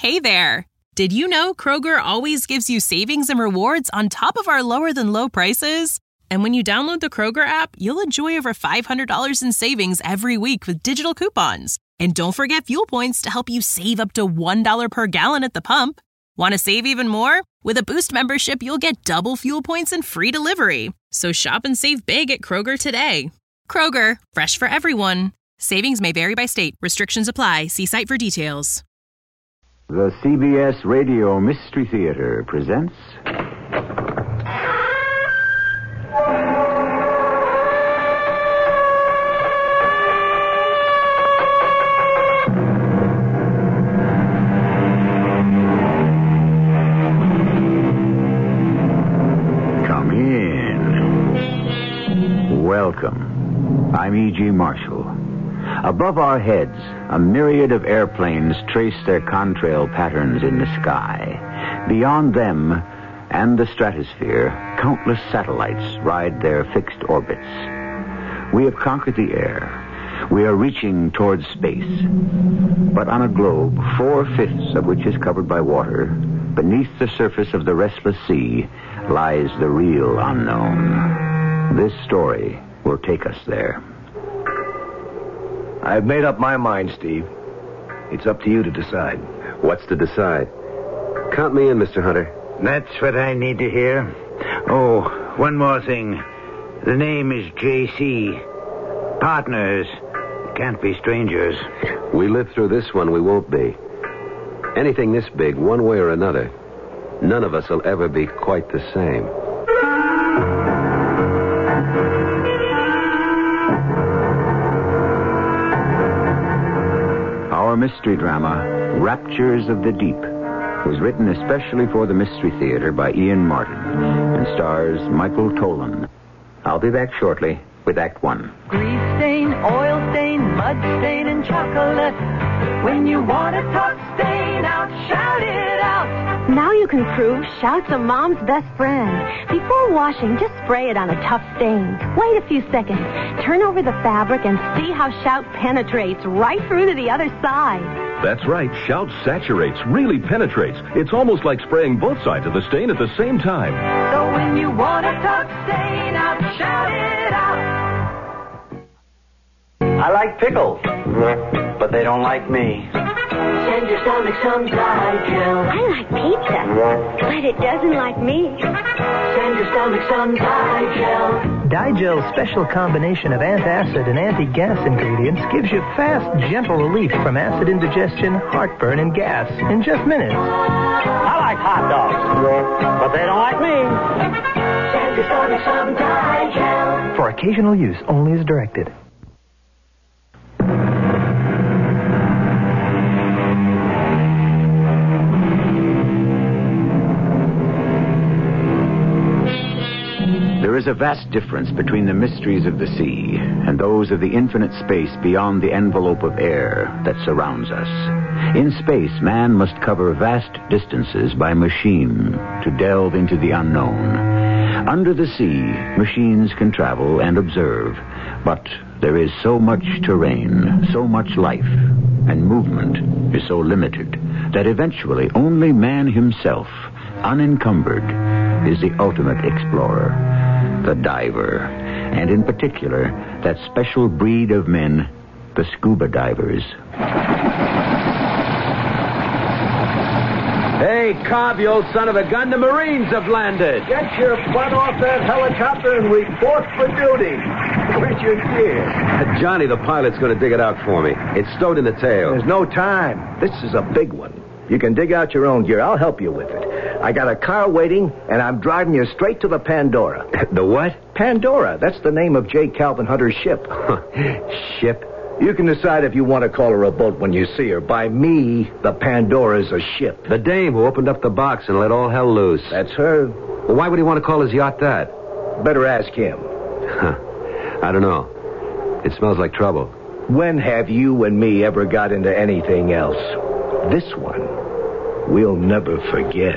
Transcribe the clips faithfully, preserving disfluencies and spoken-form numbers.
Hey there! Did you know Kroger always gives you savings and rewards on top of our lower-than-low prices? And when you download the Kroger app, you'll enjoy over five hundred dollars in savings every week with digital coupons. And don't forget fuel points to help you save up to one dollar per gallon at the pump. Want to save even more? With a Boost membership, you'll get double fuel points and free delivery. So shop and save big at Kroger today. Kroger, fresh for everyone. Savings may vary by state. Restrictions apply. See site for details. The C B S Radio Mystery Theater presents... Come in. Welcome. I'm E G. Marshall. Above our heads, a myriad of airplanes trace their contrail patterns in the sky. Beyond them and the stratosphere, countless satellites ride their fixed orbits. We have conquered the air. We are reaching towards space. But on a globe, four-fifths of which is covered by water, beneath the surface of the restless sea lies the real unknown. This story will take us there. I've made up my mind, Steve. It's up to you to decide. What's to decide? Count me in, Mister Hunter. That's what I need to hear. Oh, one more thing. The name is J C. Partners. Can't be strangers. We live through this one, we won't be. Anything this big, one way or another, none of us will ever be quite the same. Our mystery drama, Raptures of the Deep, was written especially for the Mystery Theater by Ian Martin and stars Michael Tolan. I'll be back shortly with Act One. Grease stain, oil stain, mud stain, and chocolate. When you want a tough stain out, shout it out. Now you can prove Shout's a mom's best friend. Before washing, just spray it on a tough stain. Wait a few seconds. Turn over the fabric and see how Shout penetrates right through to the other side. That's right. Shout saturates, really penetrates. It's almost like spraying both sides of the stain at the same time. So when you want a tough stain out, shout it out. I like pickles, but they don't like me. Send your stomach some Digel. I like pizza, but it doesn't like me. Send your stomach some Digel. Digel's special combination of antacid and anti-gas ingredients gives you fast, gentle relief from acid indigestion, heartburn, and gas in just minutes. I like hot dogs, but they don't like me. Send your stomach some Digel. For occasional use only as directed. There is a vast difference between the mysteries of the sea and those of the infinite space beyond the envelope of air that surrounds us. In space, man must cover vast distances by machine to delve into the unknown. Under the sea, machines can travel and observe, but there is so much terrain, so much life, and movement is so limited that eventually only man himself, unencumbered, is the ultimate explorer. The diver, and in particular, that special breed of men, the scuba divers. Hey, Cobb, you old son of a gun, the Marines have landed. Get your butt off that helicopter and report for duty. Where's your gear? Uh, Johnny, the pilot's going to dig it out for me. It's stowed in the tail. There's no time. This is a big one. You can dig out your own gear. I'll help you with it. I got a car waiting, and I'm driving you straight to the Pandora. The what? Pandora. That's the name of J. Calvin Hunter's ship. Ship? You can decide if you want to call her a boat when you see her. By me, the Pandora's a ship. The dame who opened up the box and let all hell loose. That's her. Well, why would he want to call his yacht that? Better ask him. I don't know. It smells like trouble. When have you and me ever got into anything else? This one, we'll never forget.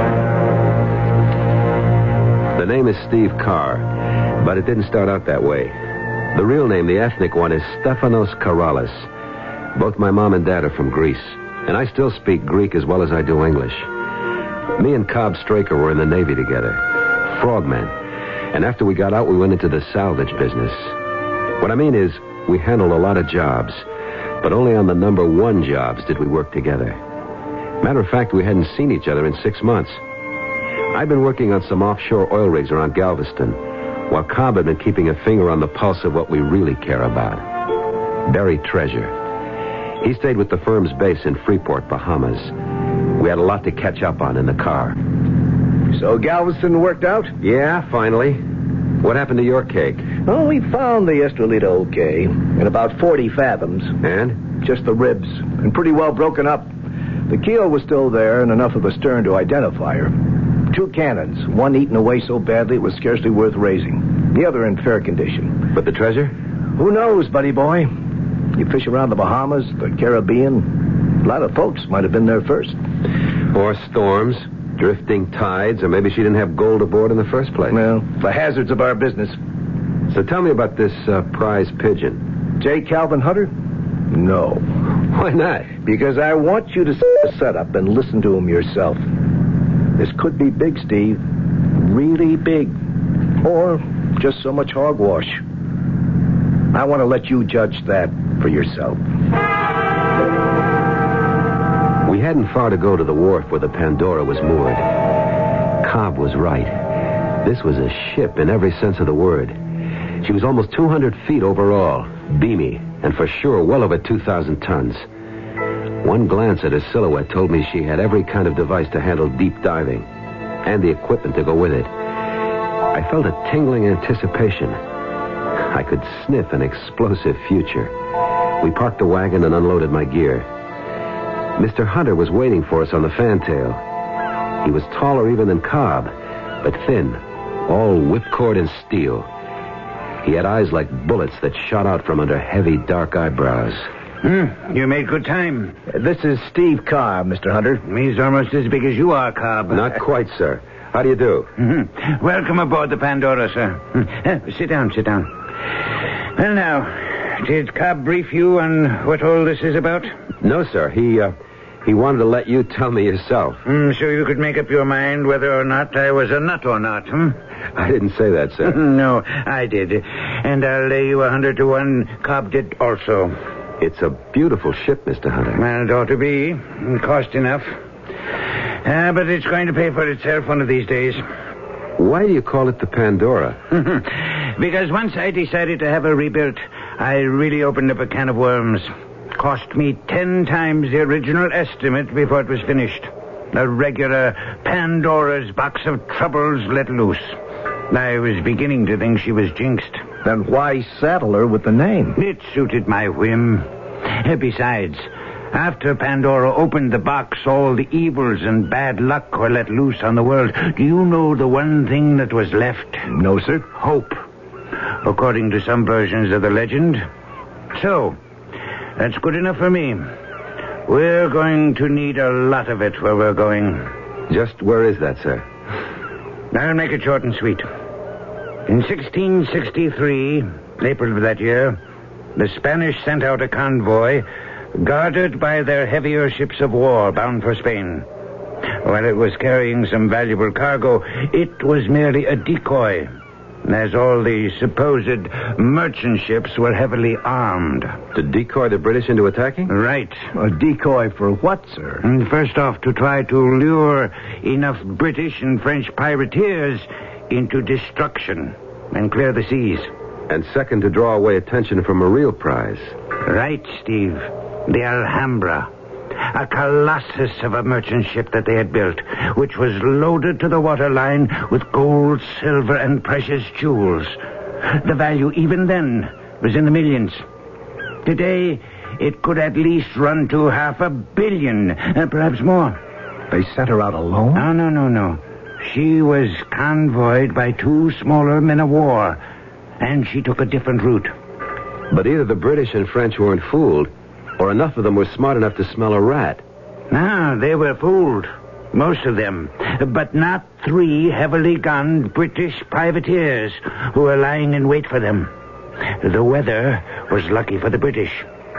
The name is Steve Carr, but it didn't start out that way. The real name, the ethnic one, is Stefanos Karalis. Both my mom and dad are from Greece, And I still speak Greek as well as I do English. Me and Cobb Straker were in the Navy together. Frogmen. And after we got out, we went into the salvage business. What I mean is, we handled a lot of jobs, but only on the number one jobs did we work together. Matter of fact, we hadn't seen each other in six months. I'd been working on some offshore oil rigs around Galveston, while Cobb had been keeping a finger on the pulse of what we really care about. Buried treasure. He stayed with the firm's base in Freeport, Bahamas. We had a lot to catch up on in the car. So Galveston worked out? Yeah, finally. What happened to your cake? Oh, we found the Estrelita okay, in about forty fathoms. And? Just the ribs, and pretty well broken up. The keel was still there, and enough of a stern to identify her. Two cannons, one eaten away so badly it was scarcely worth raising. The other in fair condition. But the treasure? Who knows, buddy boy? You fish around the Bahamas, the Caribbean. A lot of folks might have been there first. Or storms, drifting tides, or maybe she didn't have gold aboard in the first place. Well, the hazards of our business. So tell me about this uh, prize pigeon. J. Calvin Hunter? No. Why not? Because I want you to set the setup and listen to him yourself. This could be big, Steve. Really big. Or just so much hogwash. I want to let you judge that for yourself. We hadn't far to go to the wharf where the Pandora was moored. Cobb was right. This was a ship in every sense of the word. She was almost two hundred feet overall, beamy, and for sure well over two thousand tons. One glance at her silhouette told me she had every kind of device to handle deep diving, and the equipment to go with it. I felt a tingling anticipation. I could sniff an explosive future. We parked the wagon and unloaded my gear. Mister Hunter was waiting for us on the fantail. He was taller even than Cobb, but thin, all whipcord and steel. He had eyes like bullets that shot out from under heavy, dark eyebrows. Hmm, you made good time. Uh, this is Steve Carr, Mister Hunter. He's almost as big as you are, Cobb. Not quite, sir. How do you do? Mm-hmm. Welcome aboard the Pandora, sir. Uh, sit down, sit down. Well, now, did Cobb brief you on what all this is about? No, sir. He, uh, he wanted to let you tell me yourself. Mm, so you could make up your mind whether or not I was a nut or not, hmm? I didn't say that, sir. No, I did. And I'll lay you a hundred to one Cobb did also. It's a beautiful ship, Mister Hunter. Well, it ought to be. It cost enough. Uh, but it's going to pay for itself one of these days. Why do you call it the Pandora? Because once I decided to have her rebuilt, I really opened up a can of worms. Cost me ten times the original estimate before it was finished. A regular Pandora's box of troubles let loose. I was beginning to think she was jinxed. Then why saddle her with the name? It suited my whim. Besides, after Pandora opened the box, all the evils and bad luck were let loose on the world. Do you know the one thing that was left? No, sir. Hope, according to some versions of the legend. So, that's good enough for me. We're going to need a lot of it where we're going. Just where is that, sir? I'll make it short and sweet. In sixteen sixty-three, April of that year, the Spanish sent out a convoy guarded by their heavier ships of war bound for Spain. While it was carrying some valuable cargo, it was merely a decoy, as all the supposed merchant ships were heavily armed. To decoy the British into attacking? Right. A decoy for what, sir? And first off, to try to lure enough British and French privateers into destruction and clear the seas. And second, to draw away attention from a real prize. Right, Steve. The Alhambra. A colossus of a merchant ship that they had built, which was loaded to the waterline with gold, silver, and precious jewels. The value, even then, was in the millions. Today, it could at least run to half a billion, and perhaps more. They sent her out alone? No, no, no, no. She was convoyed by two smaller men of war, and she took a different route. But either the British and French weren't fooled, or enough of them were smart enough to smell a rat. No, they were fooled. Most of them. But not three heavily gunned British privateers who were lying in wait for them. The weather was lucky for the British.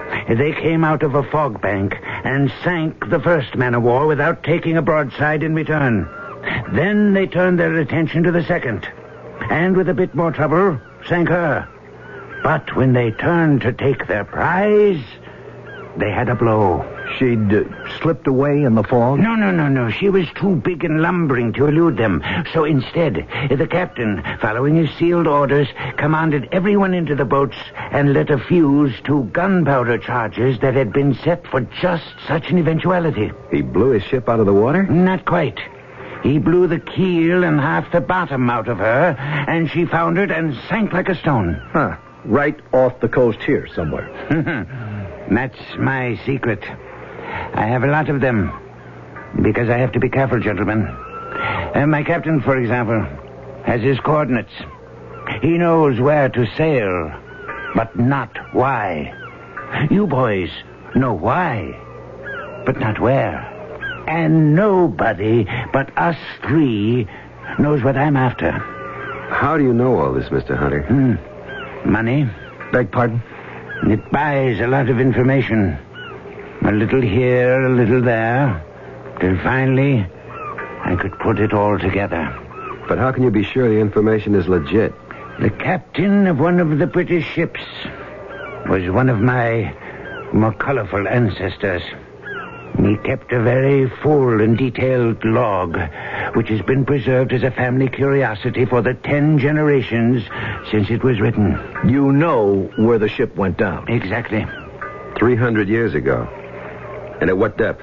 They came out of a fog bank and sank the first man-of-war without taking a broadside in return. Then they turned their attention to the second, and with a bit more trouble, sank her. But when they turned to take their prize, they had a blow. She'd uh, slipped away in the fog? No, no, no, no. She was too big and lumbering to elude them. So instead, the captain, following his sealed orders, commanded everyone into the boats and lit a fuse to gunpowder charges that had been set for just such an eventuality. He blew his ship out of the water? Not quite. He blew the keel and half the bottom out of her, and she foundered and sank like a stone. Huh. Right off the coast here somewhere. That's my secret. I have a lot of them, because I have to be careful, gentlemen. Uh, my captain, for example, has his coordinates. He knows where to sail, but not why. You boys know why, but not where. And nobody but us three knows what I'm after. How do you know all this, Mister Hunter? Hmm. Money. Beg pardon? It buys a lot of information. A little here, a little there. Till finally, I could put it all together. But how can you be sure the information is legit? The captain of one of the British ships was one of my more colorful ancestors. He kept a very full and detailed log, which has been preserved as a family curiosity for the ten generations since it was written. You know where the ship went down? Exactly. Three hundred years ago. And at what depth?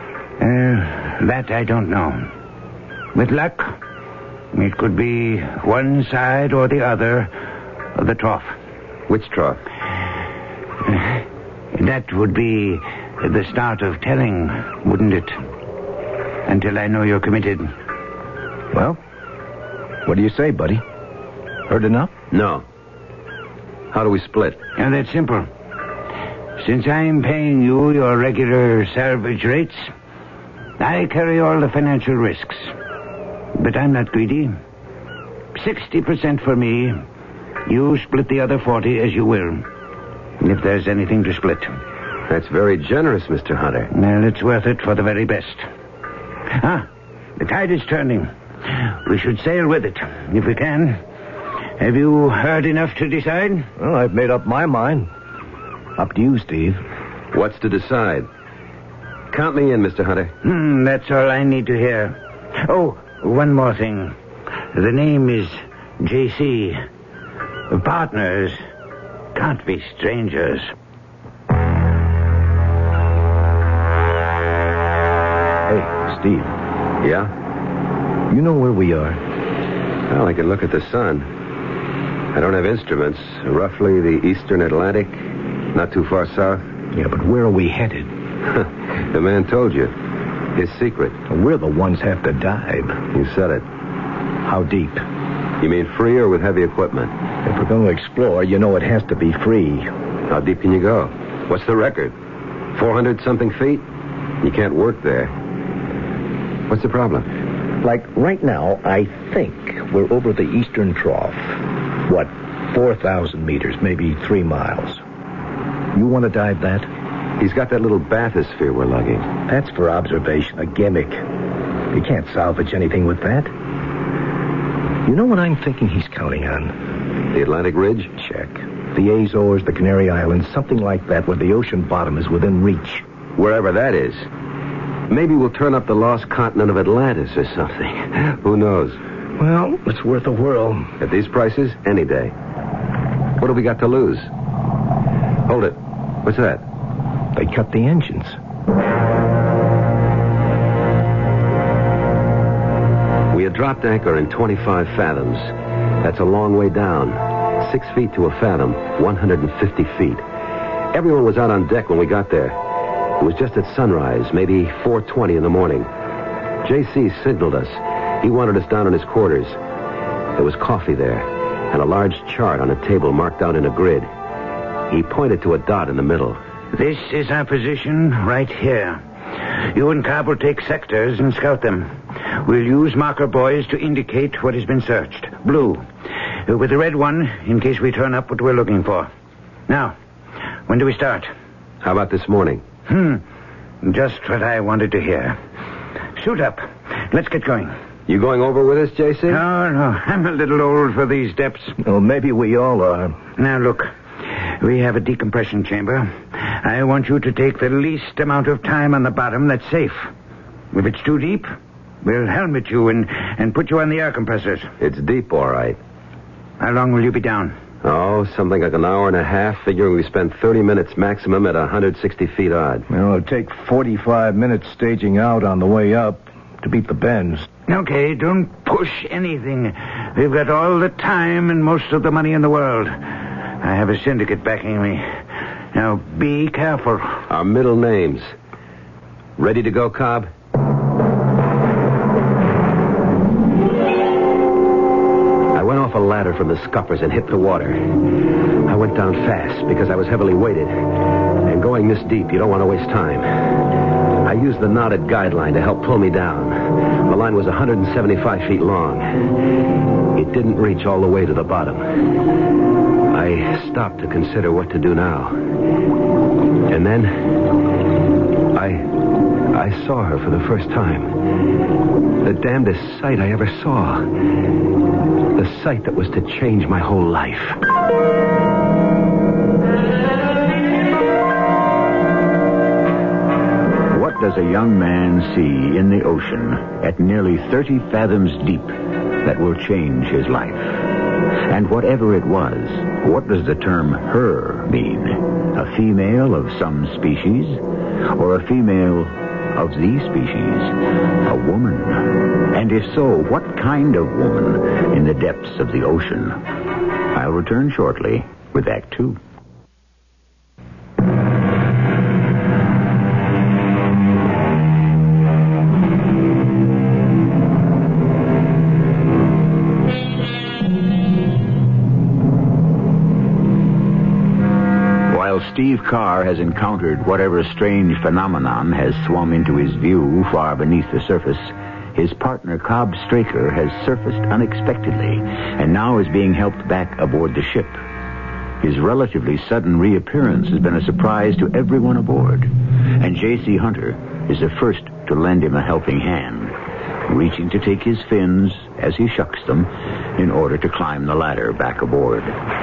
Uh, that I don't know. With luck, it could be one side or the other of the trough. Which trough? Uh, that would be the start of telling, wouldn't it? Until I know you're committed. Well, what do you say, buddy? Heard enough? No. How do we split? And that's simple. Since I'm paying you your regular salvage rates, I carry all the financial risks. But I'm not greedy. Sixty percent for me. You split the other forty as you will. If there's anything to split. That's very generous, Mister Hunter. Well, it's worth it for the very best. Ah, the tide is turning. We should sail with it, if we can. Have you heard enough to decide? Well, I've made up my mind. Up to you, Steve. What's to decide? Count me in, Mister Hunter. Hmm, that's all I need to hear. Oh, one more thing. The name is J C. Partners can't be strangers. Hey, Steve. Yeah? You know where we are? Well, I can look at the sun. I don't have instruments. Roughly the eastern Atlantic, not too far south. Yeah, but where are we headed? The man told you. His secret. We're the ones have to dive. You said it. How deep? You mean free or with heavy equipment? If we're going to explore, you know it has to be free. How deep can you go? What's the record? four hundred something feet? You can't work there. What's the problem? Like right now, I think we're over the eastern trough. What, four thousand meters, maybe three miles. You want to dive that? He's got that little bathysphere we're lugging. That's for observation, a gimmick. You can't salvage anything with that. You know what I'm thinking he's counting on? The Atlantic Ridge? Check. The Azores, the Canary Islands, something like that where the ocean bottom is within reach. Wherever that is. Maybe we'll turn up the lost continent of Atlantis or something. Who knows? Well, it's worth a whirl. At these prices, any day. What have we got to lose? Hold it. What's that? They cut the engines. We had dropped anchor in twenty-five fathoms. That's a long way down. Six feet to a fathom, one hundred fifty feet. Everyone was out on deck when we got there. It was just at sunrise, maybe four twenty in the morning. J C signaled us. He wanted us down in his quarters. There was coffee there, and a large chart on a table marked out in a grid. He pointed to a dot in the middle. This is our position right here. You and Cobb will take sectors and scout them. We'll use marker buoys to indicate what has been searched. Blue. With the red one, in case we turn up what we're looking for. Now, when do we start? How about this morning? Hmm. Just what I wanted to hear. Suit up. Let's get going. You going over with us, J C? No, no. I'm a little old for these depths. Well, maybe we all are. Now, look. We have a decompression chamber. I want you to take the least amount of time on the bottom that's safe. If it's too deep, we'll helmet you and, and put you on the air compressors. It's deep, all right. How long will you be down? Oh, something like an hour and a half, figuring we spend thirty minutes maximum at one hundred sixty feet odd. Well, it'll take forty-five minutes staging out on the way up to beat the bends. Okay, don't push anything. We've got all the time and most of the money in the world. I have a syndicate backing me. Now, be careful. Our middle names. Ready to go, Cobb? I went off a ladder from the scuppers and hit the water. I went down fast because I was heavily weighted. And going this deep, you don't want to waste time. I used the knotted guideline to help pull me down. The line was one hundred seventy-five feet long. It didn't reach all the way to the bottom. I stopped to consider what to do now. And then I I saw her for the first time. The damnedest sight I ever saw. The sight that was to change my whole life. What does a young man see in the ocean at nearly thirty fathoms deep that will change his life? And whatever it was, what does the term her mean? A female of some species? Or a female of the species? A woman? And if so, what kind of woman in the depths of the ocean? I'll return shortly with Act Two. Steve Carr has encountered whatever strange phenomenon has swum into his view far beneath the surface. His partner, Cobb Straker, has surfaced unexpectedly and now is being helped back aboard the ship. His relatively sudden reappearance has been a surprise to everyone aboard, and J C Hunter is the first to lend him a helping hand, reaching to take his fins as he shucks them in order to climb the ladder back aboard.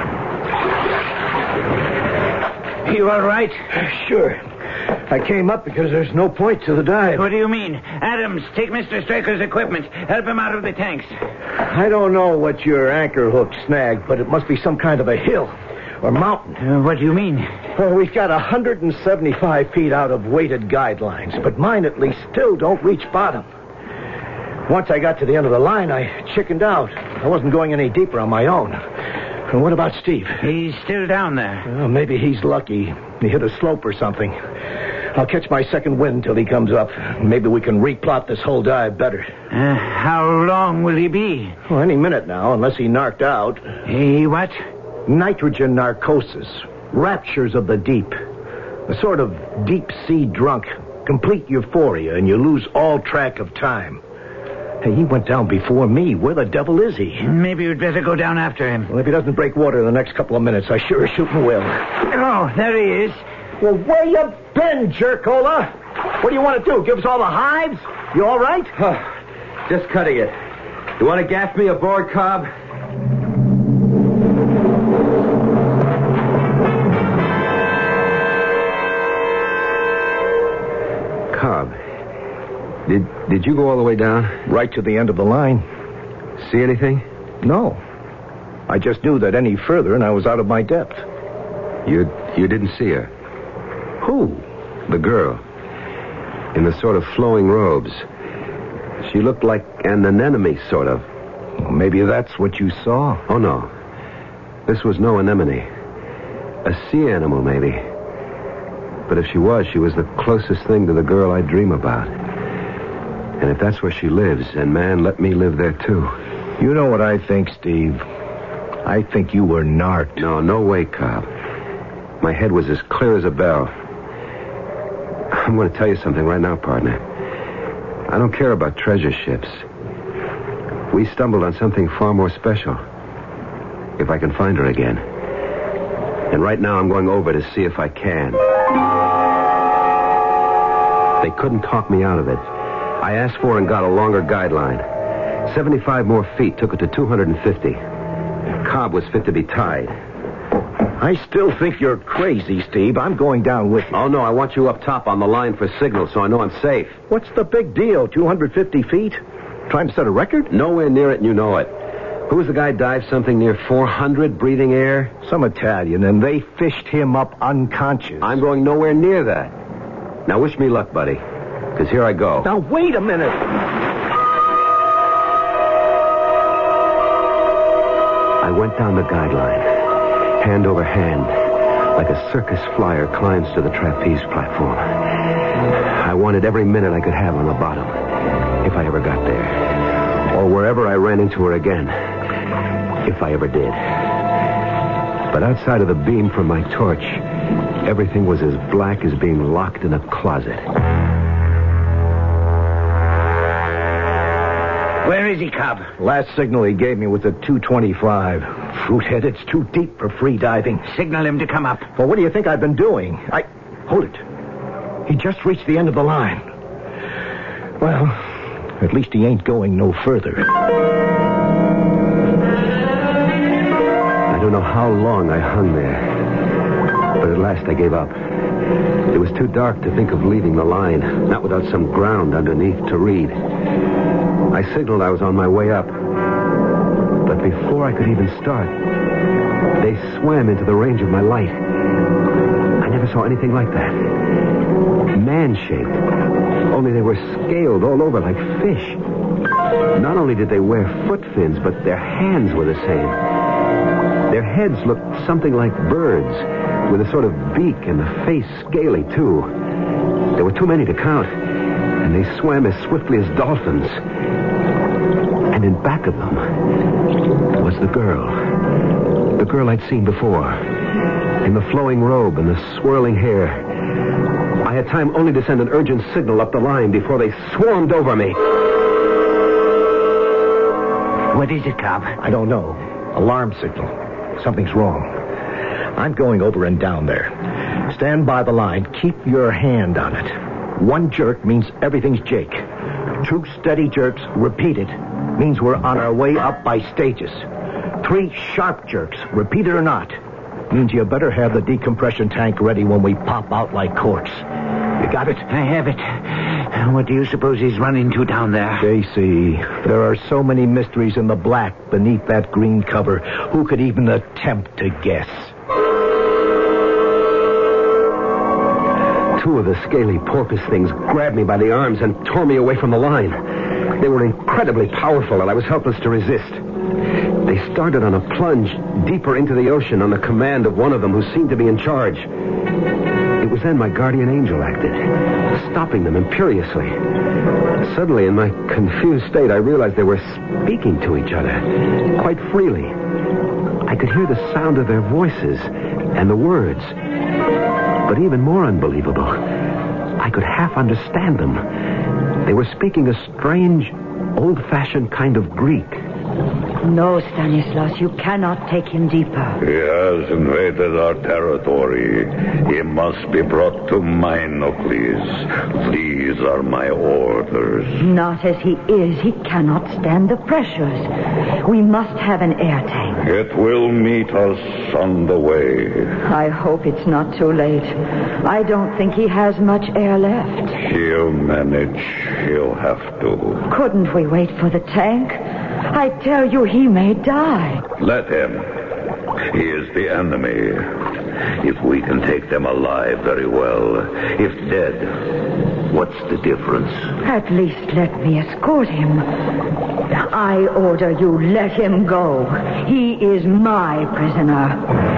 You all right? Sure. I came up because there's no point to the dive. What do you mean? Adams, take Mister Straker's equipment. Help him out of the tanks. I don't know what your anchor hook snagged, but it must be some kind of a hill or mountain. Uh, what do you mean? Well, we've got one hundred seventy-five feet out of weighted guidelines, but mine at least still don't reach bottom. Once I got to the end of the line, I chickened out. I wasn't going any deeper on my own. And what about Steve? He's still down there. Well, maybe he's lucky. He hit a slope or something. I'll catch my second wind till he comes up. Maybe we can replot this whole dive better. Uh, how long will he be? Well, any minute now, unless he narked out. He what? Nitrogen narcosis. Raptures of the deep. A sort of deep-sea drunk. Complete euphoria, and you lose all track of time. Hey, he went down before me. Where the devil is he? Maybe you'd better go down after him. Well, if he doesn't break water in the next couple of minutes, I sure as shooting will. Oh, there he is. Well, where you been, Jerkola? What do you want to do? Give us all the hives? You all right? Just cutting it. You want to gaff me aboard, Cobb? Cobb. Did did you go all the way down? Right to the end of the line. See anything? No. I just knew that any further and I was out of my depth. You you didn't see her? Who? The girl. In the sort of flowing robes. She looked like an anemone, sort of. Well, maybe that's what you saw. Oh, no. This was no anemone. A sea animal, maybe. But if she was, she was the closest thing to the girl I dream about. And if that's where she lives, and man, let me live there, too. You know what I think, Steve? I think you were narked. No, no way, Cobb. My head was as clear as a bell. I'm going to tell you something right now, partner. I don't care about treasure ships. We stumbled on something far more special. If I can find her again. And right now I'm going over to see if I can. They couldn't talk me out of it. I asked for and got a longer guideline. seventy-five more feet took it to two hundred fifty. Cobb was fit to be tied. I still think you're crazy, Steve. I'm going down with you. Oh, no, I want you up top on the line for signal so I know I'm safe. What's the big deal? two hundred fifty feet? Trying to set a record? Nowhere near it, and you know it. Who was the guy dive something near four hundred, breathing air? Some Italian, and they fished him up unconscious. I'm going nowhere near that. Now, wish me luck, buddy, because here I go. Now, wait a minute. I went down the guideline, hand over hand, like a circus flyer climbs to the trapeze platform. I wanted every minute I could have on the bottom, if I ever got there. Or wherever I ran into her again, if I ever did. But outside of the beam from my torch, everything was as black as being locked in a closet. Where is he, Cobb? Last signal he gave me was at two twenty-five. Fruithead, it's too deep for free diving. Signal him to come up. Well, what do you think I've been doing? I... Hold it. He just reached the end of the line. Well, at least he ain't going no further. I don't know how long I hung there, but at last I gave up. It was too dark to think of leaving the line, not without some ground underneath to read. I signaled I was on my way up, but before I could even start, they swam into the range of my light. I never saw anything like that. Man-shaped, only they were scaled all over like fish. Not only did they wear foot fins, but their hands were the same. Their heads looked something like birds, with a sort of beak and the face scaly, too. There were too many to count, and they swam as swiftly as dolphins. And in back of them was the girl. The girl I'd seen before, in the flowing robe and the swirling hair. I had time only to send an urgent signal up the line before they swarmed over me. What is it, Cobb? I don't know. Alarm signal. Something's wrong. I'm going over and down there. Stand by the line. Keep your hand on it. One jerk means everything's Jake. Two steady jerks, repeated, means we're on our way up by stages. Three sharp jerks, repeated or not, means you better have the decompression tank ready when we pop out like corks. You got it? I have it. What do you suppose he's run into down there? J C, there are so many mysteries in the black beneath that green cover. Who could even attempt to guess? Two of the scaly porpoise things grabbed me by the arms and tore me away from the line. They were incredibly powerful, and I was helpless to resist. They started on a plunge deeper into the ocean on the command of one of them who seemed to be in charge. It was then my guardian angel acted, stopping them imperiously. Suddenly, in my confused state, I realized they were speaking to each other, quite freely. I could hear the sound of their voices and the words. But even more unbelievable, I could half understand them. They were speaking a strange, old-fashioned kind of Greek. No, Stanislaus, you cannot take him deeper. He has invaded our territory. He must be brought to mine, Nucleus. These are my orders. Not as he is. He cannot stand the pressures. We must have an air tank. It will meet us on the way. I hope it's not too late. I don't think he has much air left. He'll manage. He'll have to. Couldn't we wait for the tank? I tell you, he may die. Let him. He is the enemy. If we can take them alive, very well. If dead, what's the difference? At least let me escort him. I order you, let him go. He is my prisoner.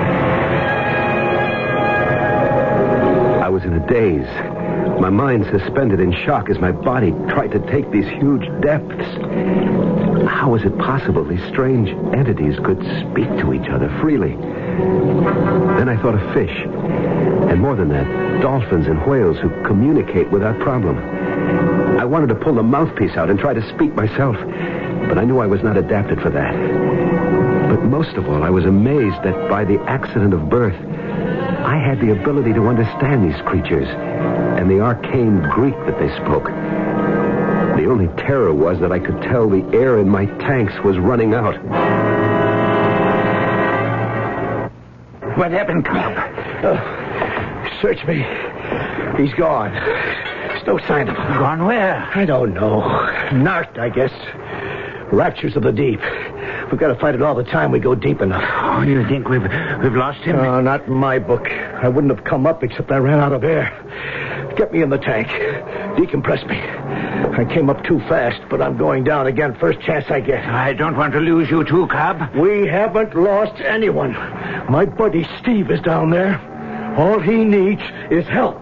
I was in a daze. My mind suspended in shock as my body tried to take these huge depths. How was it possible these strange entities could speak to each other freely? Then I thought of fish. And more than that, dolphins and whales who communicate without problem. I wanted to pull the mouthpiece out and try to speak myself, but I knew I was not adapted for that. But most of all, I was amazed that by the accident of birth, I had the ability to understand these creatures and the arcane Greek that they spoke. The only terror was that I could tell the air in my tanks was running out. What happened, Cobb? Uh, search me. He's gone. There's no sign of him. Gone where? I don't know. Narked, I guess. Raptures of the deep. We've got to fight it all the time we go deep enough. Oh, you think we've we've lost him? No, uh, not in my book. I wouldn't have come up except I ran out of air. Get me in the tank. Decompress me. I came up too fast, but I'm going down again first chance I get. I don't want to lose you too, Cobb. We haven't lost anyone. My buddy Steve is down there. All he needs is help.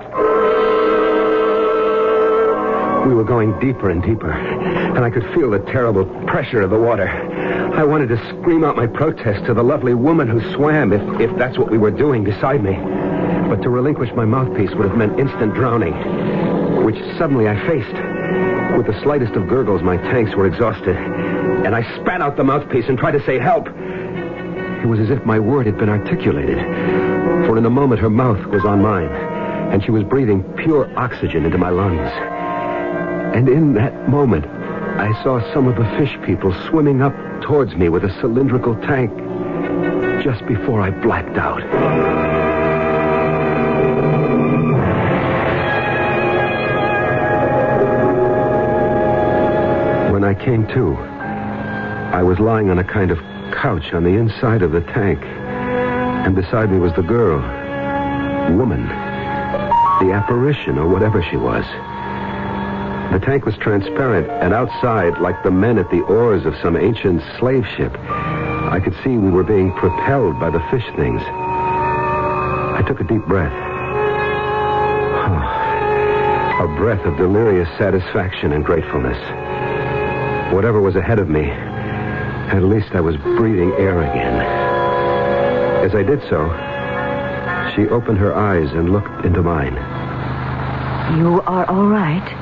We were going deeper and deeper, and I could feel the terrible pressure of the water. I wanted to scream out my protest to the lovely woman who swam, if, if that's what we were doing beside me. But to relinquish my mouthpiece would have meant instant drowning, which suddenly I faced. With the slightest of gurgles, my tanks were exhausted, and I spat out the mouthpiece and tried to say help. It was as if my word had been articulated, for in a moment her mouth was on mine, and she was breathing pure oxygen into my lungs. And in that moment, I saw some of the fish people swimming up towards me with a cylindrical tank just before I blacked out. When I came to, I was lying on a kind of couch on the inside of the tank, and beside me was the girl, woman, the apparition or whatever she was. The tank was transparent, and outside, like the men at the oars of some ancient slave ship, I could see we were being propelled by the fish things. I took a deep breath. Oh, a breath of delirious satisfaction and gratefulness. Whatever was ahead of me, at least I was breathing air again. As I did so, she opened her eyes and looked into mine. You are all right?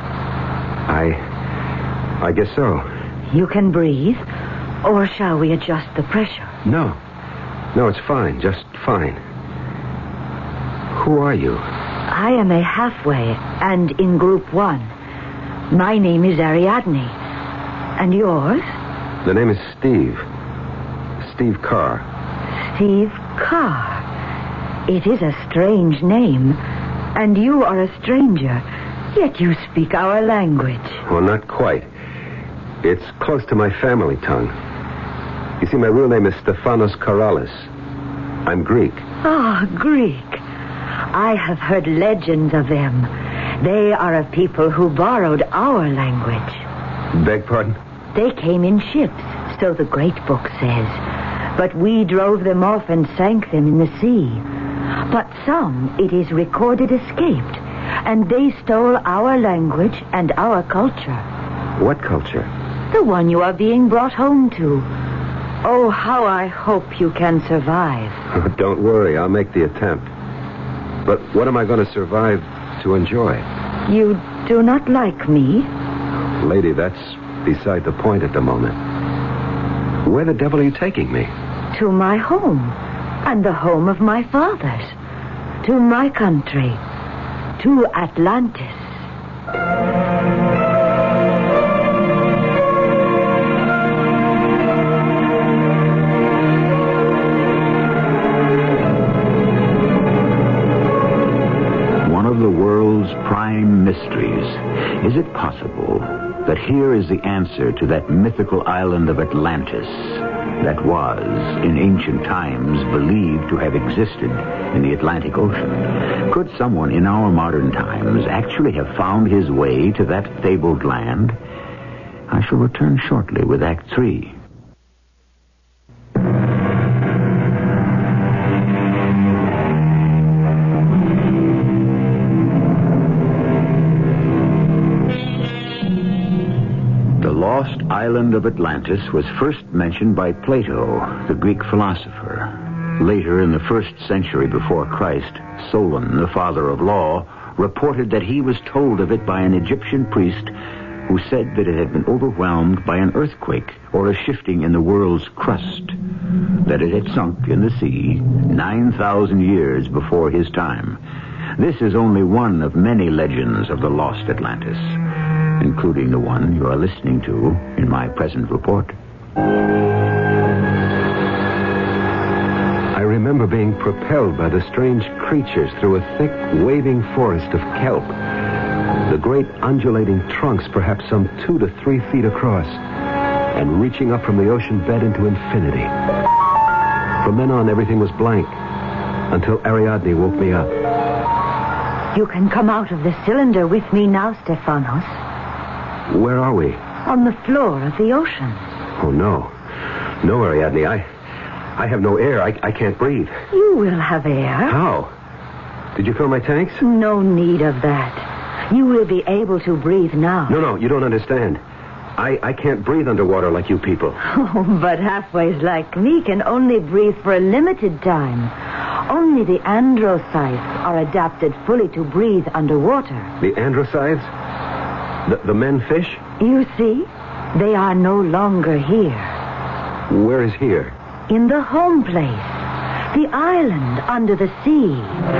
I... I guess so. You can breathe? Or shall we adjust the pressure? No. No, it's fine. Just fine. Who are you? I am a halfway and in group one. My name is Ariadne. And yours? The name is Steve. Steve Carr. Steve Carr. It is a strange name. And you are a stranger. Yet you speak our language. Well, not quite. It's close to my family tongue. You see, my real name is Stephanos Karalis. I'm Greek. Ah, oh, Greek. I have heard legends of them. They are a people who borrowed our language. Beg pardon? They came in ships, so the great book says. But we drove them off and sank them in the sea. But some, it is recorded, escaped. And they stole our language and our culture. What culture? The one you are being brought home to. Oh, how I hope you can survive. Oh, don't worry, I'll make the attempt. But what am I going to survive to enjoy? You do not like me? Lady, that's beside the point at the moment. Where the devil are you taking me? To my home. And the home of my fathers. To my country. To Atlantis. One of the world's prime mysteries. Is it possible that here is the answer to that mythical island of Atlantis that was, in ancient times, believed to have existed in the Atlantic Ocean? Could someone in our modern times actually have found his way to that fabled land? I shall return shortly with Act Three. The lost island of Atlantis was first mentioned by Plato, the Greek philosopher. Later, in the first century before Christ, Solon, the father of law, reported that he was told of it by an Egyptian priest who said that it had been overwhelmed by an earthquake or a shifting in the world's crust, that it had sunk in the sea nine thousand years before his time. This is only one of many legends of the lost Atlantis, including the one you are listening to in my present report. I remember being propelled by the strange creatures through a thick, waving forest of kelp. The great undulating trunks perhaps some two to three feet across, and reaching up from the ocean bed into infinity. From then on, everything was blank, until Ariadne woke me up. You can come out of the cylinder with me now, Stephanos. Where are we? On the floor of the ocean. Oh, no. No, Ariadne, I... I have no air. I, I can't breathe. You will have air. How? Did you fill my tanks? No need of that. You will be able to breathe now. No, no, you don't understand. I, I can't breathe underwater like you people. Oh, but halfways like me can only breathe for a limited time. Only the androcytes are adapted fully to breathe underwater. The androcytes? The, the men fish? You see, they are no longer here. Where is here? In the home place. The island under the sea.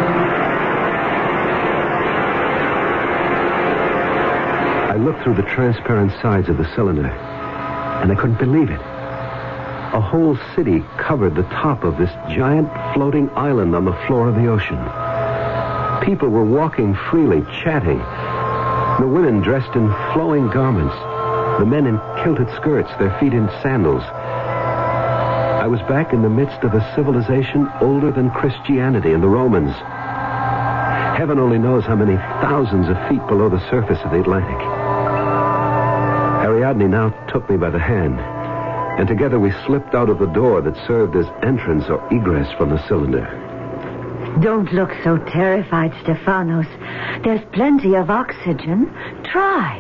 I looked through the transparent sides of the cylinder, and I couldn't believe it. A whole city covered the top of this giant floating island on the floor of the ocean. People were walking freely, chatting. The women dressed in flowing garments. The men in kilted skirts, their feet in sandals. I was back in the midst of a civilization older than Christianity and the Romans. Heaven only knows how many thousands of feet below the surface of the Atlantic. Ariadne now took me by the hand, and together we slipped out of the door that served as entrance or egress from the cylinder. Don't look so terrified, Stephanos. There's plenty of oxygen. Try.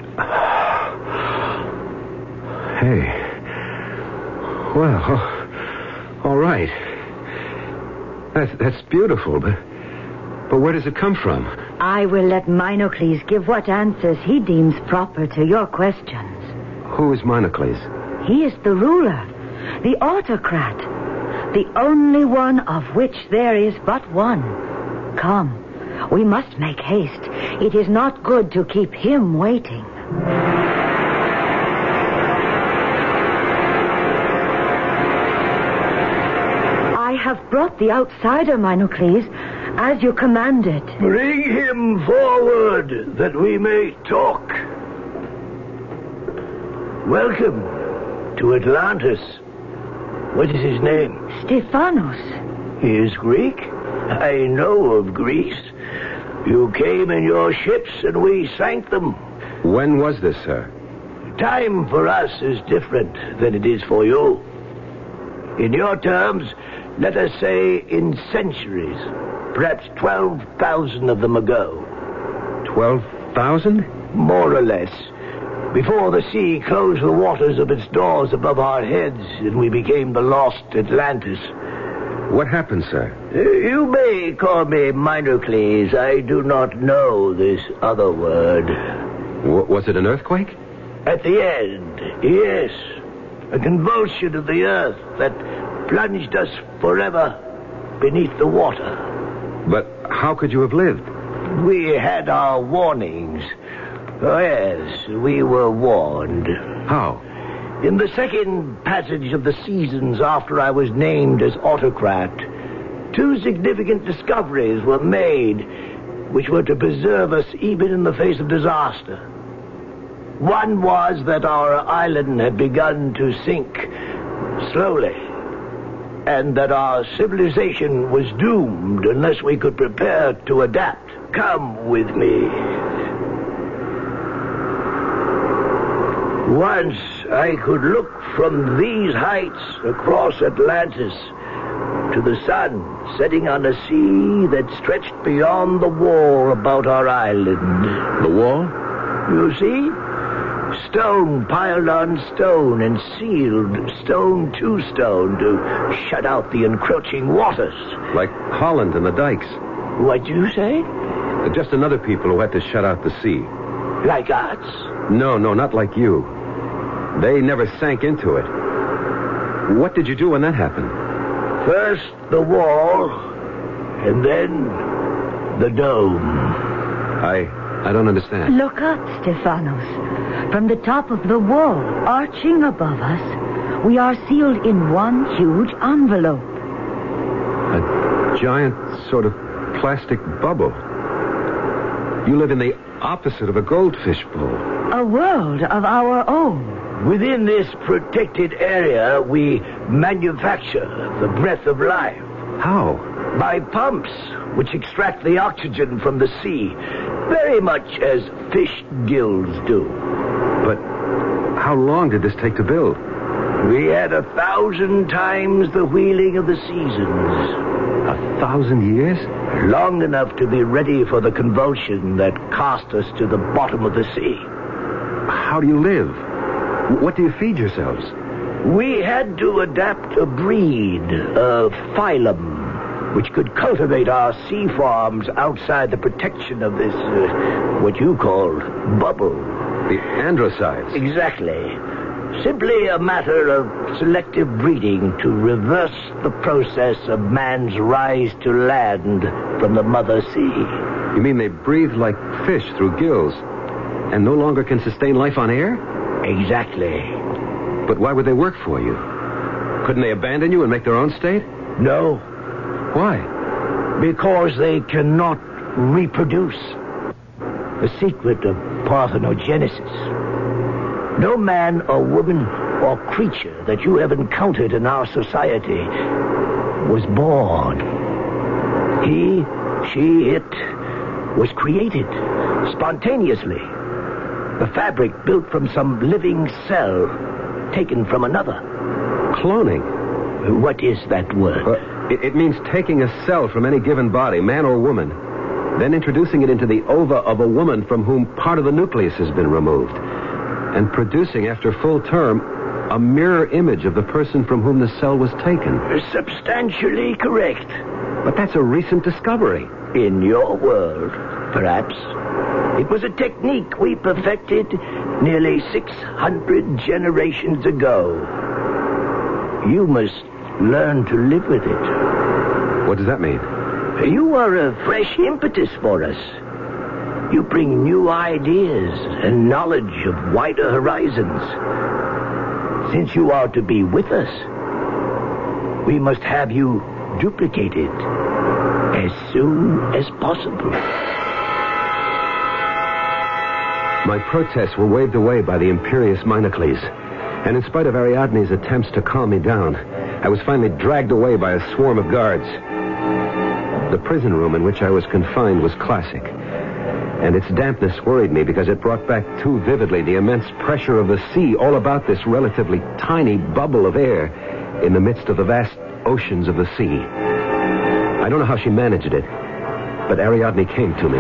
Hey. Well, all right. That's, that's beautiful, but, but where does it come from? I will let Minocles give what answers he deems proper to your questions. Who is Minocles? He is the ruler, the autocrat, the only one of which there is but one. Come, we must make haste. It is not good to keep him waiting. I have brought the outsider, Minocles, as you commanded. Bring him forward, that we may talk. Welcome to Atlantis. What is his name? Stephanos. He is Greek? I know of Greece. You came in your ships and we sank them. When was this, sir? Time for us is different than it is for you. In your terms, let us say in centuries. Perhaps twelve thousand of them ago. Twelve thousand? More or less. Before the sea closed the waters of its doors above our heads and we became the lost Atlantis. What happened, sir? Uh, you may call me Minocles. I do not know this other word. W- was it an earthquake? At the end, yes. A convulsion of the earth that plunged us forever beneath the water. But how could you have lived? We had our warnings. Oh, yes, we were warned. How? In the second passage of the seasons after I was named as autocrat, two significant discoveries were made which were to preserve us even in the face of disaster. One was that our island had begun to sink slowly, and that our civilization was doomed unless we could prepare to adapt. Come with me. Once I could look from these heights across Atlantis to the sun setting on a sea that stretched beyond the wall about our island. The wall? You see? Stone piled on stone and sealed stone to stone to shut out the encroaching waters. Like Holland and the dikes. What'd you say? Just another people who had to shut out the sea. Like us? No, no, not like you. They never sank into it. What did you do when that happened? First the wall, and then the dome. I... I don't understand. Look up, Stephanos. From the top of the wall, arching above us, we are sealed in one huge envelope. A giant sort of plastic bubble. You live in the opposite of a goldfish bowl. A world of our own. Within this protected area, we manufacture the breath of life. How? By pumps, which extract the oxygen from the sea, very much as fish gills do. But how long did this take to build? We had a thousand times the wheeling of the seasons. A thousand years? Long enough to be ready for the convulsion that cast us to the bottom of the sea. How do you live? What do you feed yourselves? We had to adapt a breed, a phylum, which could cultivate our sea farms outside the protection of this, uh, what you call, bubble. The androcides? Exactly. Simply a matter of selective breeding to reverse the process of man's rise to land from the mother sea. You mean they breathe like fish through gills and no longer can sustain life on air? Exactly. But why would they work for you? Couldn't they abandon you and make their own state? No. Why? Because they cannot reproduce. The secret of parthenogenesis. No man or woman or creature that you have encountered in our society was born. He, she, it was created spontaneously. The fabric built from some living cell taken from another. Cloning? What is that word? Uh, it, it means taking a cell from any given body, man or woman, then introducing it into the ova of a woman from whom part of the nucleus has been removed, and producing, after full term, a mirror image of the person from whom the cell was taken. Substantially correct. But that's a recent discovery. In your world, perhaps. It was a technique we perfected nearly six hundred generations ago. You must learn to live with it. What does that mean? You are a fresh impetus for us. You bring new ideas and knowledge of wider horizons. Since you are to be with us, we must have you duplicated as soon as possible. My protests were waved away by the imperious Minocles, and in spite of Ariadne's attempts to calm me down, I was finally dragged away by a swarm of guards. The prison room in which I was confined was classic, and its dampness worried me because it brought back too vividly the immense pressure of the sea all about this relatively tiny bubble of air in the midst of the vast oceans of the sea. I don't know how she managed it, but Ariadne came to me.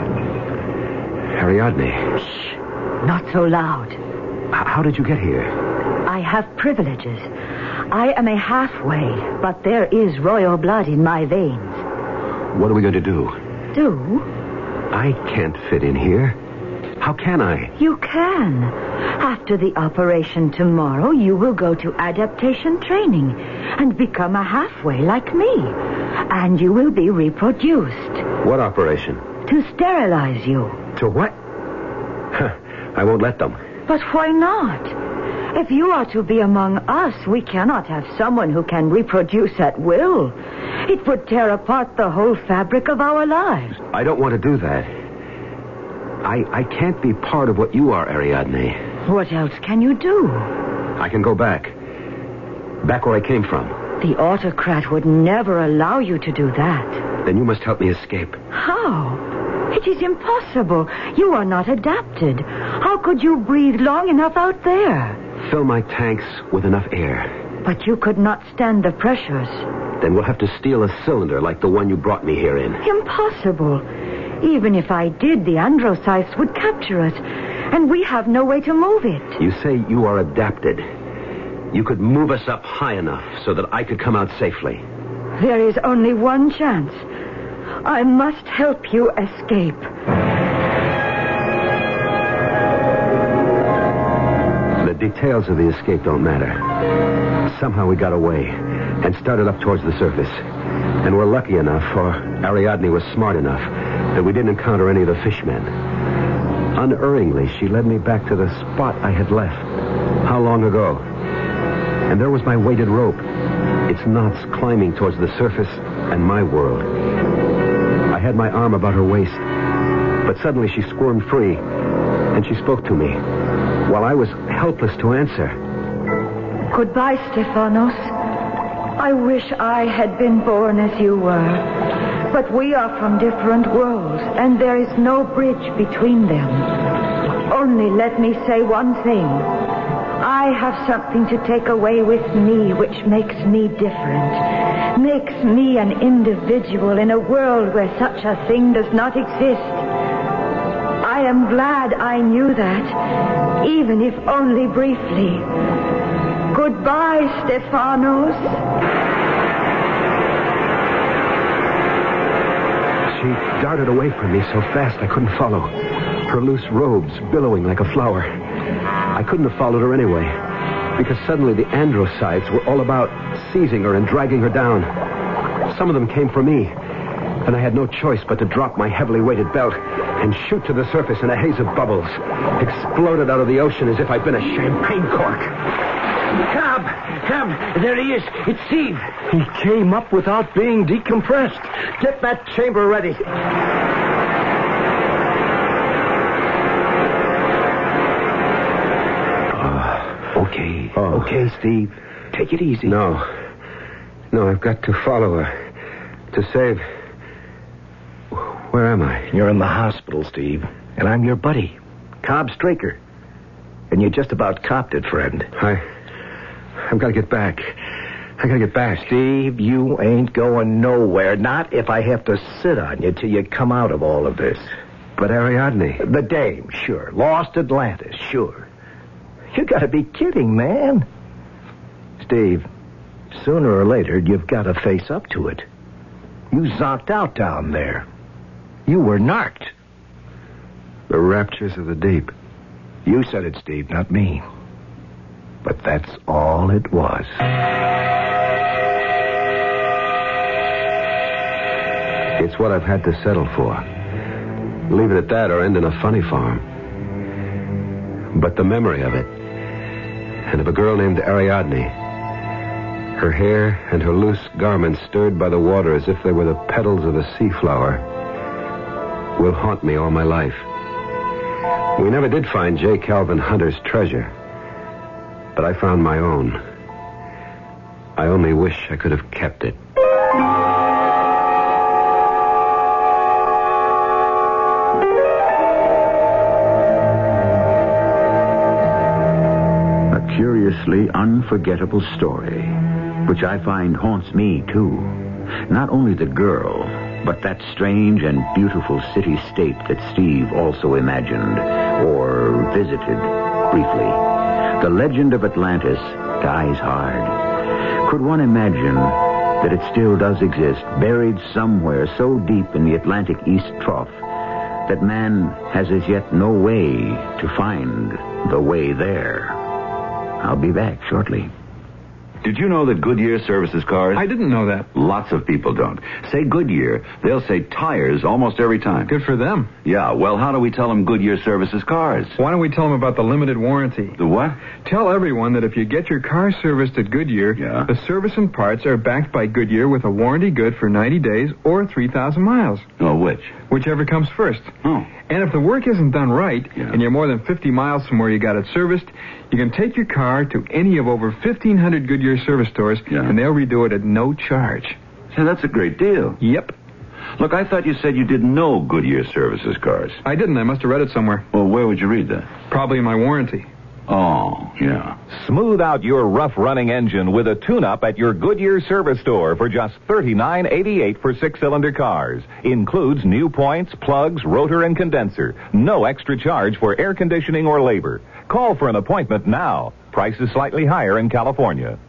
Ariadne. Shh. Not so loud. H- how did you get here? I have privileges. I am a halfway, but there is royal blood in my veins. What are we going to do? Do? I can't fit in here. How can I? You can. After the operation tomorrow, you will go to adaptation training and become a halfway like me. And you will be reproduced. What operation? To sterilize you. To what? I won't let them. But why not? If you are to be among us, we cannot have someone who can reproduce at will. It would tear apart the whole fabric of our lives. I don't want to do that. I I can't be part of what you are, Ariadne. What else can you do? I can go back. Back where I came from. The autocrat would never allow you to do that. Then you must help me escape. How? It is impossible. You are not adapted. How could you breathe long enough out there? Fill my tanks with enough air. But you could not stand the pressures. Then we'll have to steal a cylinder like the one you brought me here in. Impossible. Even if I did, the androcytes would capture it, and we have no way to move it. You say you are adapted. You could move us up high enough so that I could come out safely. There is only one chance. I must help you escape. details of the escape don't matter. Somehow we got away and started up towards the surface. And we're lucky enough, or Ariadne was smart enough, that we didn't encounter any of the fishmen. Unerringly, she led me back to the spot I had left. How long ago? And there was my weighted rope, its knots climbing towards the surface and my world. I had my arm about her waist, but suddenly she squirmed free, and she spoke to me, while I was helpless to answer. Goodbye, Stephanos. I wish I had been born as you were. But we are from different worlds, and there is no bridge between them. Only let me say one thing. I have something to take away with me which makes me different. Makes me an individual in a world where such a thing does not exist. I am glad I knew that, even if only briefly. Goodbye, Stephanos. She darted away from me so fast I couldn't follow. Her loose robes billowing like a flower. I couldn't have followed her anyway, because suddenly the androcytes were all about seizing her and dragging her down. Some of them came for me, and I had no choice but to drop my heavily weighted belt and shoot to the surface in a haze of bubbles. Exploded out of the ocean as if I'd been a champagne cork. Cobb! Cobb! There he is. It's Steve. He came up without being decompressed. Get that chamber ready. Uh, okay. Oh. Okay, Steve. Take it easy. No. No, I've got to follow her. To save... Where am I? You're in the hospital, Steve. And I'm your buddy, Cobb Straker. And you just about copped it, friend. I... I've got to get back. I got to get back. Steve, you ain't going nowhere. Not if I have to sit on you till you come out of all of this. But Ariadne... The dame, sure. Lost Atlantis, sure. You got to be kidding, man. Steve, sooner or later, you've got to face up to it. You zonked out down there. You were narked. The raptures of the deep. You said it, Steve, not me. But that's all it was. It's what I've had to settle for. Leave it at that or end in a funny farm. But the memory of it, and of a girl named Ariadne, her hair and her loose garments stirred by the water as if they were the petals of a sea flower, will haunt me all my life. We never did find J. Calvin Hunter's treasure, but I found my own. I only wish I could have kept it. A curiously unforgettable story, which I find haunts me, too. Not only the girl, but that strange and beautiful city-state that Steve also imagined, or visited briefly. The legend of Atlantis dies hard. Could one imagine that it still does exist, buried somewhere so deep in the Atlantic East Trough that man has as yet no way to find the way there? I'll be back shortly. Did you know that Goodyear services cars? I didn't know that. Lots of people don't. Say Goodyear, they'll say tires almost every time. Good for them. Yeah, well, how do we tell them Goodyear services cars? Why don't we tell them about the limited warranty? The what? Tell everyone that if you get your car serviced at Goodyear, yeah. the service and parts are backed by Goodyear with a warranty good for ninety days or three thousand miles. Oh, which? Whichever comes first. Oh. And if the work isn't done right, yeah. and you're more than fifty miles from where you got it serviced, you can take your car to any of over fifteen hundred Goodyear service stores, yeah. and they'll redo it at no charge. Say, that's a great deal. Yep. Look, I thought you said you didn't know Goodyear services cars. I didn't. I must have read it somewhere. Well, where would you read that? Probably in my warranty. Oh, yeah. Smooth out your rough-running engine with a tune-up at your Goodyear service store for just thirty-nine eighty-eight for six-cylinder cars. Includes new points, plugs, rotor, and condenser. No extra charge for air conditioning or labor. Call for an appointment now. Price is slightly higher in California.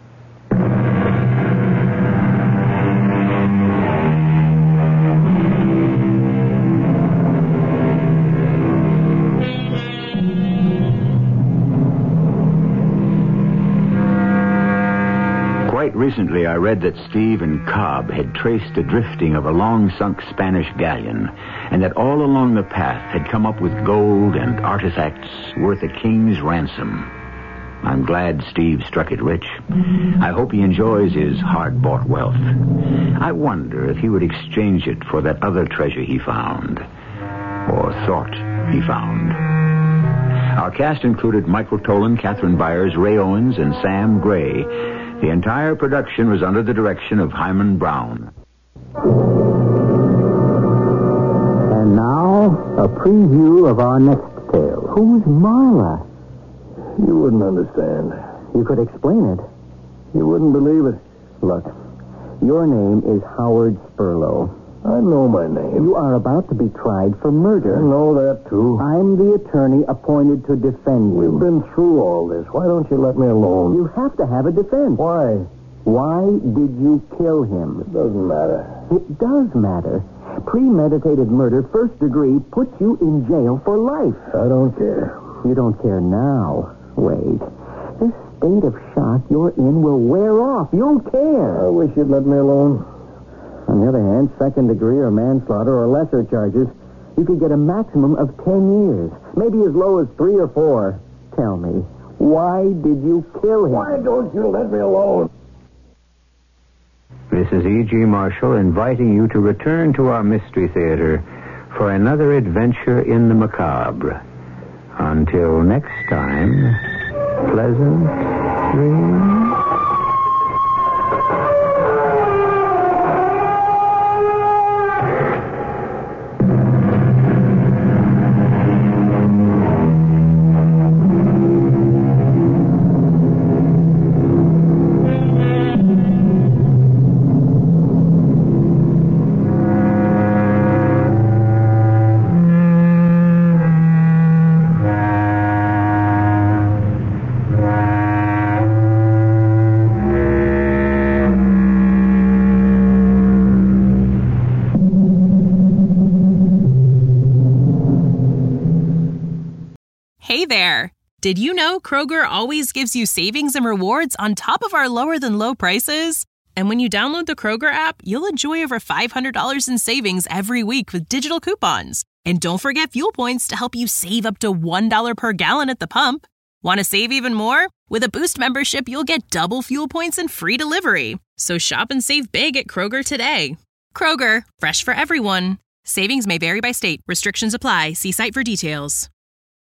recently I read that Steve and Cobb had traced the drifting of a long-sunk Spanish galleon, and that all along the path had come up with gold and artifacts worth a king's ransom. I'm glad Steve struck it rich. I hope he enjoys his hard-bought wealth. I wonder if he would exchange it for that other treasure he found, or thought he found. Our cast included Michael Tolan, Catherine Byers, Ray Owens, and Sam Gray. The entire production was under the direction of Hyman Brown. And now, a preview of our next tale. Who's Marla? You wouldn't understand. You could explain it. You wouldn't believe it. Look, your name is Howard Spurlow. I know my name. You are about to be tried for murder. I know that, too. I'm the attorney appointed to defend you. We've been through all this. Why don't you let me alone? You have to have a defense. Why? Why did you kill him? It doesn't matter. It does matter. Premeditated murder, first degree, puts you in jail for life. I don't care. You don't care now. Wait. This state of shock you're in will wear off. You'll care. I wish you'd let me alone. On the other hand, second degree or manslaughter or lesser charges, you could get a maximum of ten years. Maybe as low as three or four. Tell me, why did you kill him? Why don't you let me alone? This is E G. Marshall inviting you to return to our Mystery Theater for another adventure in the macabre. Until next time, pleasant dreams. Hey there! Did you know Kroger always gives you savings and rewards on top of our lower-than-low prices? And when you download the Kroger app, you'll enjoy over five hundred dollars in savings every week with digital coupons. And don't forget fuel points to help you save up to one dollar per gallon at the pump. Want to save even more? With a Boost membership, you'll get double fuel points and free delivery. So shop and save big at Kroger today. Kroger, fresh for everyone. Savings may vary by state. Restrictions apply. See site for details.